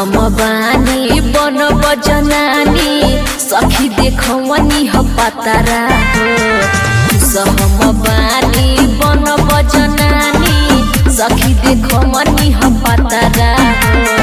हम बानी बन बजनानी सखी देखवनी ह पतारा हो हम बानी बन बजनानी सखी देखवनी ह पतारा हो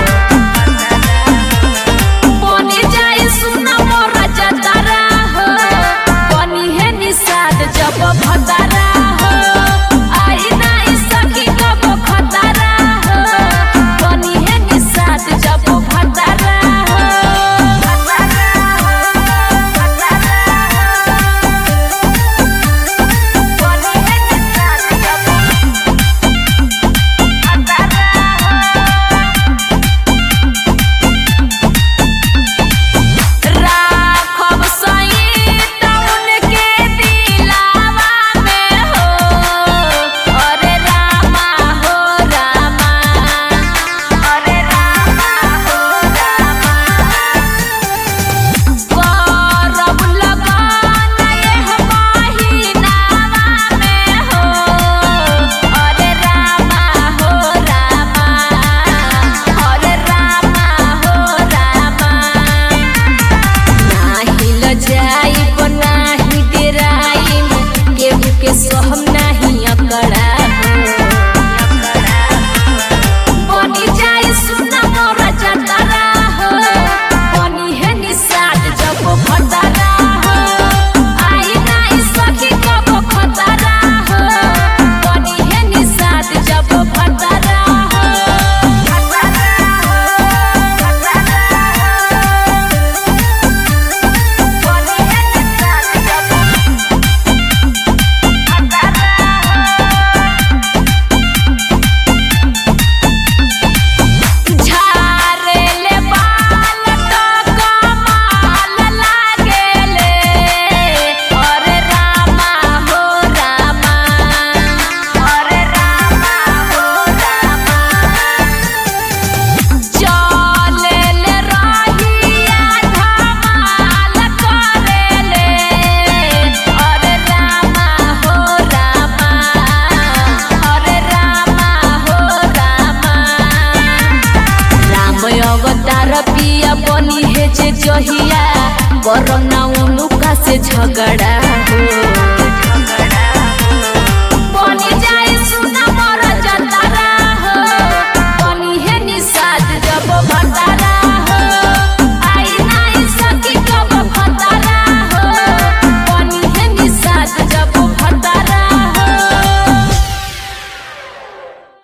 बने जाए सुना मोरा जतारा हो बनी है निषाद जब भतारा हो आई नाई सखी कब खतारा हो बनी है निषाद जब भतारा हो बनी है निषाद जब राखब सईत उनके दिलावा में हो अरे रामा हो रामा अरे रामा हो रामा करब लगन एह महीनावा में हो अरे रामा हो रामा अरे रामा हो रामा नाही लजाइब नाही डेराइब केहू के सहम नाही अकड़ा बनी जाए सुना मोरा जतारा हो बनी है निषाद जब भतारा हो आई नाई सखी कब खतारा हो बनी है निषाद जब भतारा हो झारेले बाल तो कमाल लागेले अरे रामा हो रामा अरे रामा हो रामा चलेले रहिया धमाल करेले अरे रामा हो रामा अरे रामा हो रामा राम अवतार पिया बनी है जे जहिया करना उनुका से झगड़ा